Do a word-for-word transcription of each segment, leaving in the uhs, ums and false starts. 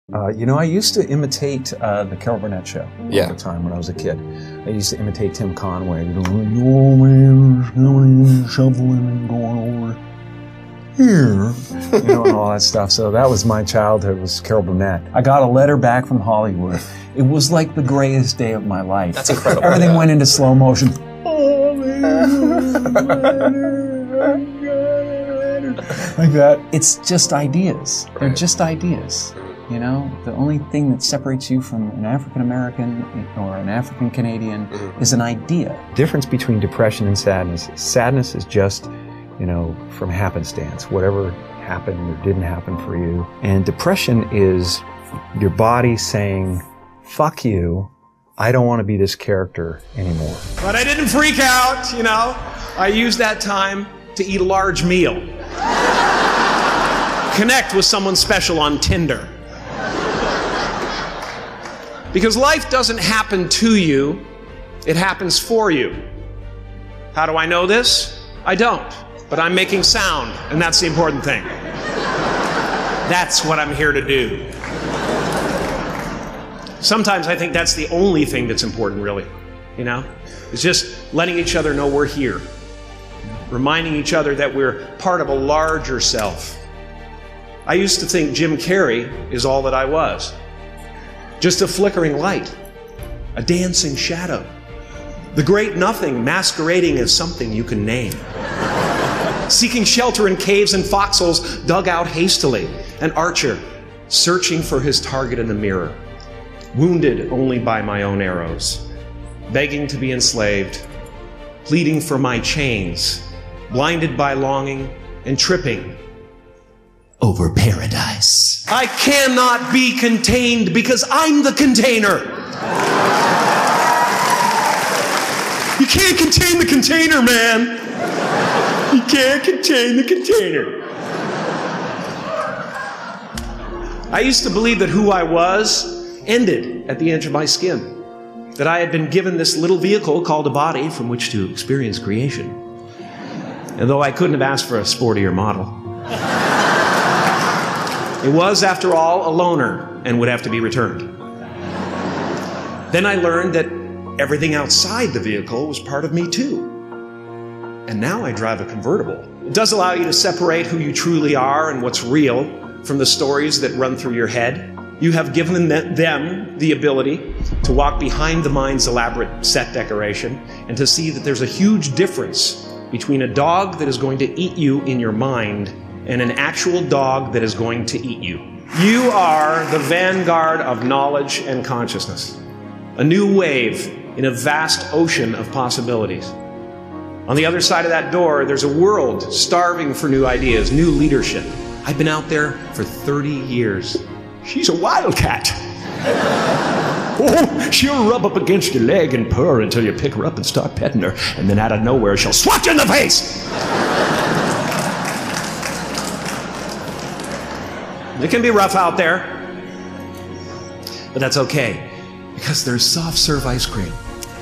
Uh, you know, I used to imitate uh, the Carol Burnett show yeah. all the time when I was a kid. I used to imitate Tim Conway. You know, you old man is coming in, shoveling and going over here, you know, and all that stuff. So that was my childhood, was Carol Burnett. I got a letter back from Hollywood. It was like the greatest day of my life. That's incredible. Everything yeah. went into slow motion. Like that. It's just ideas. Right. They're just ideas. You know, the only thing that separates you from an African American or an African Canadian mm-hmm. is an idea. The difference between depression and sadness. Sadness is just, you know, from happenstance, whatever happened or didn't happen for you. And depression is your body saying, fuck you, I don't want to be this character anymore. But I didn't freak out, you know. I used that time to eat a large meal. Connect with someone special on Tinder. Because life doesn't happen to you, it happens for you. How do I know this? I don't, but I'm making sound, and that's the important thing. That's what I'm here to do. Sometimes I think that's the only thing that's important, really, you know? It's just letting each other know we're here. Reminding each other that we're part of a larger self. I used to think Jim Carrey is all that I was. Just a flickering light, a dancing shadow, the great nothing masquerading as something you can name. Seeking shelter in caves and foxholes dug out hastily, an archer searching for his target in the mirror, wounded only by my own arrows, begging to be enslaved, pleading for my chains, blinded by longing and tripping over paradise. I cannot be contained because I'm the container. You can't contain the container, man. You can't contain the container. I used to believe that who I was ended at the edge of my skin. That I had been given this little vehicle called a body from which to experience creation. And though I couldn't have asked for a sportier model, it was, after all, a loaner and would have to be returned. Then I learned that everything outside the vehicle was part of me too. And now I drive a convertible. It does allow you to separate who you truly are and what's real from the stories that run through your head. You have given them the ability to walk behind the mind's elaborate set decoration and to see that there's a huge difference between a dog that is going to eat you in your mind and an actual dog that is going to eat you. You are the vanguard of knowledge and consciousness, a new wave in a vast ocean of possibilities. On the other side of that door, there's a world starving for new ideas, new leadership. I've been out there for thirty years. She's a wildcat. Oh, she'll rub up against your leg and purr until you pick her up and start petting her, and then out of nowhere, she'll swat you in the face. It can be rough out there, but that's okay, because there's soft serve ice cream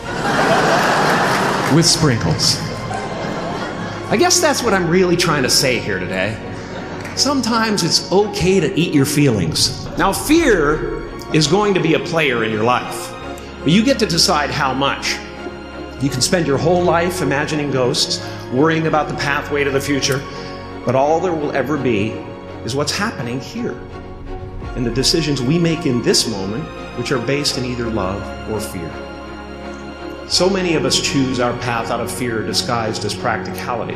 with sprinkles. I guess that's what I'm really trying to say here today. Sometimes it's okay to eat your feelings. Now, fear is going to be a player in your life, but you get to decide how much. You can spend your whole life imagining ghosts, worrying about the pathway to the future, but all there will ever be is what's happening here, and the decisions we make in this moment, which are based in either love or fear. So many of us choose our path out of fear disguised as practicality.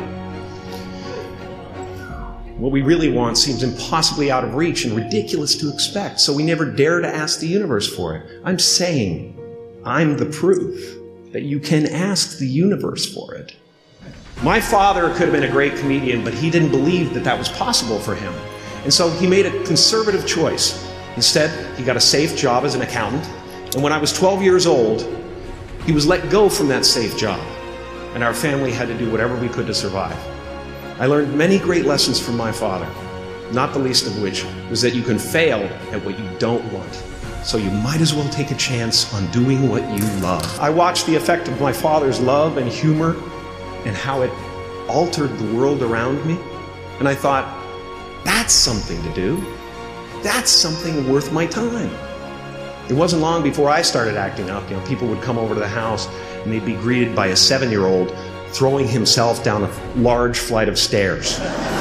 What we really want seems impossibly out of reach and ridiculous to expect, so we never dare to ask the universe for it. I'm saying I'm the proof that you can ask the universe for it. My father could have been a great comedian, but he didn't believe that that was possible for him. And so he made a conservative choice. Instead, he got a safe job as an accountant. And when I was twelve years old, he was let go from that safe job. And our family had to do whatever we could to survive. I learned many great lessons from my father, not the least of which was that you can fail at what you don't want. So you might as well take a chance on doing what you love. I watched the effect of my father's love and humor and how it altered the world around me. And I thought, that's something to do. that's something worth my time. It wasn't long before I started acting up. You know, people would come over to the house and they'd be greeted by a seven-year-old throwing himself down a large flight of stairs.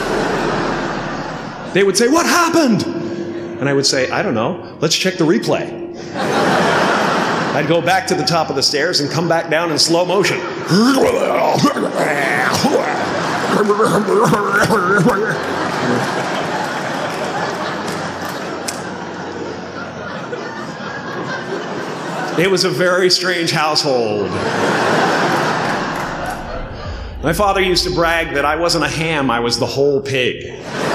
They would say, "What happened?" And I would say, "I don't know. Let's check the replay." I'd go back to the top of the stairs and come back down in slow motion. It was a very strange household. My father used to brag that I wasn't a ham, I was the whole pig.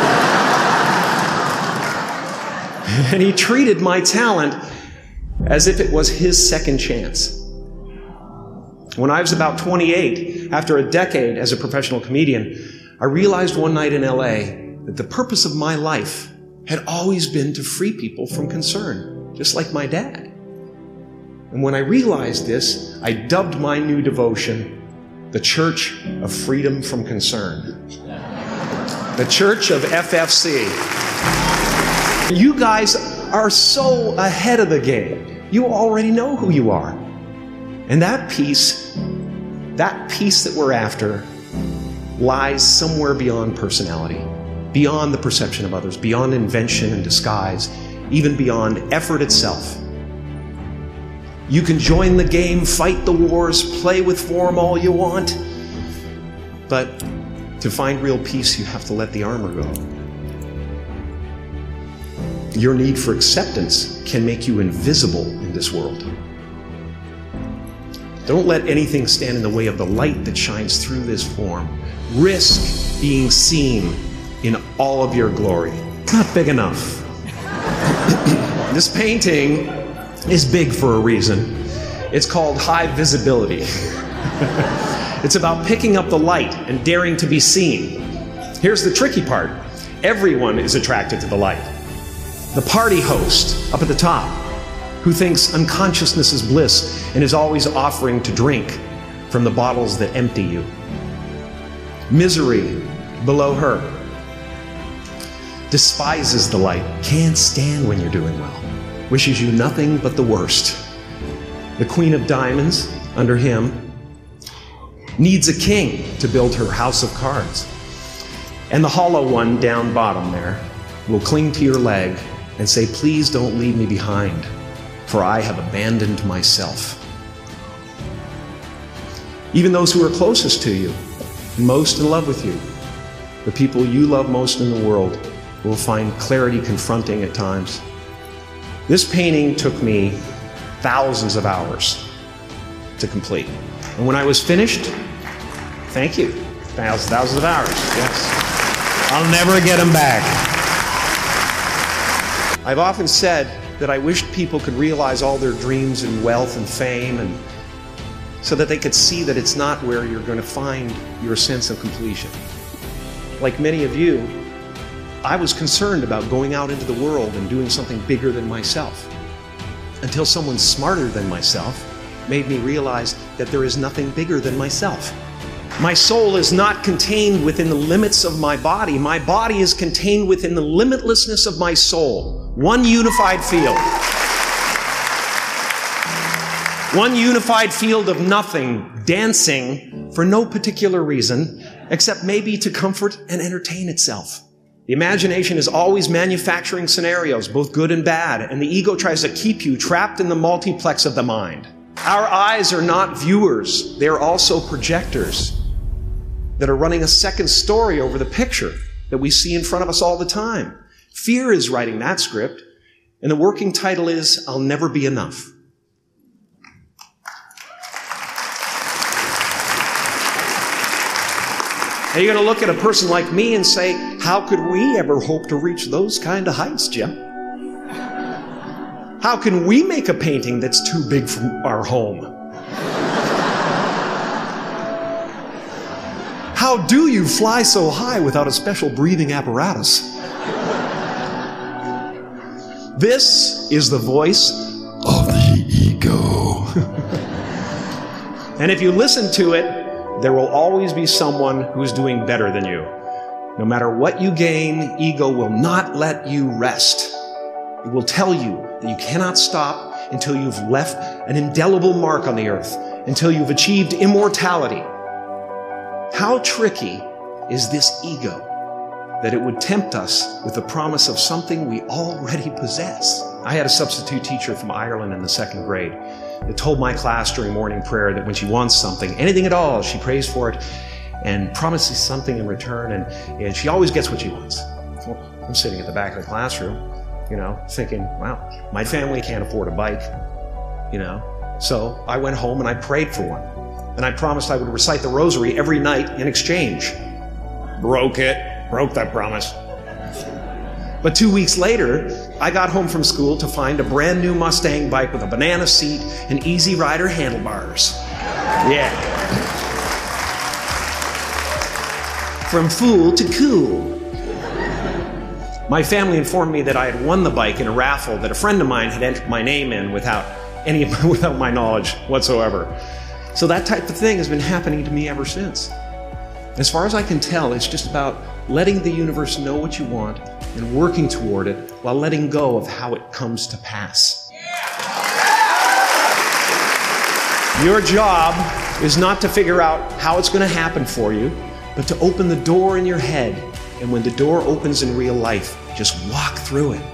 And he treated my talent as if it was his second chance. When I was about twenty-eight, after a decade as a professional comedian, I realized one night in L A that the purpose of my life had always been to free people from concern, just like my dad. And when I realized this, I dubbed my new devotion the Church of Freedom from Concern. The Church of F F C. You guys are so ahead of the game. You already know who you are. And that peace, that peace that we're after, lies somewhere beyond personality, beyond the perception of others, beyond invention and disguise, even beyond effort itself. You can join the game, fight the wars, play with form all you want, but to find real peace, you have to let the armor go. Your need for acceptance can make you invisible in this world. Don't let anything stand in the way of the light that shines through this form. Risk being seen in all of your glory. It's not big enough. This painting is big for a reason. It's called High Visibility. It's about picking up the light and daring to be seen. Here's the tricky part. Everyone is attracted to the light. The party host up at the top, who thinks unconsciousness is bliss and is always offering to drink from the bottles that empty you. Misery below her. Despises the light, can't stand when you're doing well. Wishes you nothing but the worst. The Queen of Diamonds, under him, needs a king to build her house of cards. And the hollow one down bottom there will cling to your leg and say, "Please don't leave me behind, for I have abandoned myself." Even those who are closest to you, most in love with you, the people you love most in the world, will find clarity confronting at times. This painting took me thousands of hours to complete. And when I was finished, thank you, thousands, thousands of hours, yes. I'll never get them back. I've often said that I wished people could realize all their dreams and wealth and fame, and so that they could see that it's not where you're going to find your sense of completion. Like many of you, I was concerned about going out into the world and doing something bigger than myself, until someone smarter than myself made me realize that there is nothing bigger than myself. My soul is not contained within the limits of my body. My body is contained within the limitlessness of my soul. One unified field. One unified field of nothing, dancing for no particular reason, except maybe to comfort and entertain itself. The imagination is always manufacturing scenarios, both good and bad, and the ego tries to keep you trapped in the multiplex of the mind. Our eyes are not viewers. They are also projectors that are running a second story over the picture that we see in front of us all the time. Fear is writing that script, and the working title is, "I'll Never Be Enough." Now you're going to look at a person like me and say, "How could we ever hope to reach those kind of heights, Jim? How can we make a painting that's too big for our home? How do you fly so high without a special breathing apparatus?" This is the voice of the ego. And if you listen to it, there will always be someone who's doing better than you. No matter what you gain, ego will not let you rest. It will tell you that you cannot stop until you've left an indelible mark on the earth, until you've achieved immortality. How tricky is this ego that it would tempt us with the promise of something we already possess? I had a substitute teacher from Ireland in the second grade that told my class during morning prayer that when she wants something, anything at all, she prays for it and promises something in return, and, and she always gets what she wants. Well, I'm sitting at the back of the classroom, you know, thinking, wow, my family can't afford a bike, you know. So I went home and I prayed for one. And I promised I would recite the rosary every night in exchange. Broke it. Broke that promise. But two weeks later, I got home from school to find a brand new Mustang bike with a banana seat and Easy Rider handlebars. Yeah. From fool to cool. My family informed me that I had won the bike in a raffle that a friend of mine had entered my name in without any, without my knowledge whatsoever. So that type of thing has been happening to me ever since. As far as I can tell, it's just about letting the universe know what you want and working toward it while letting go of how it comes to pass. Your job is not to figure out how it's going to happen for you, but to open the door in your head. And when the door opens in real life, just walk through it.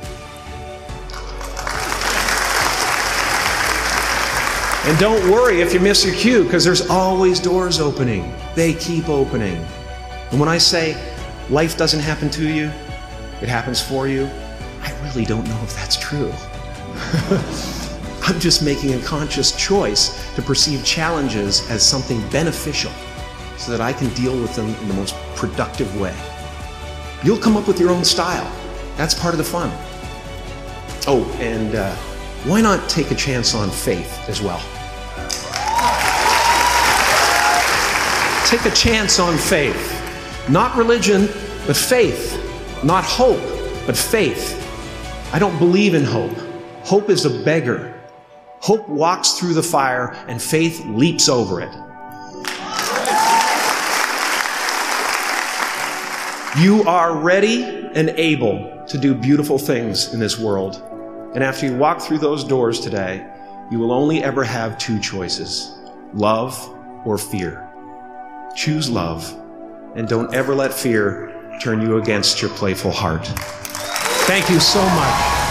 And don't worry if you miss your cue, because there's always doors opening. They keep opening. And when I say life doesn't happen to you, it happens for you, I really don't know if that's true. I'm just making a conscious choice to perceive challenges as something beneficial so that I can deal with them in the most productive way. You'll come up with your own style. That's part of the fun. Oh, and uh, why not take a chance on faith as well? Take a chance on faith. Not religion, but faith. Not hope, but faith. I don't believe in hope. Hope is a beggar. Hope walks through the fire and faith leaps over it. You are ready and able to do beautiful things in this world. And after you walk through those doors today, you will only ever have two choices: love or fear. Choose love, and don't ever let fear turn you against your playful heart. Thank you so much.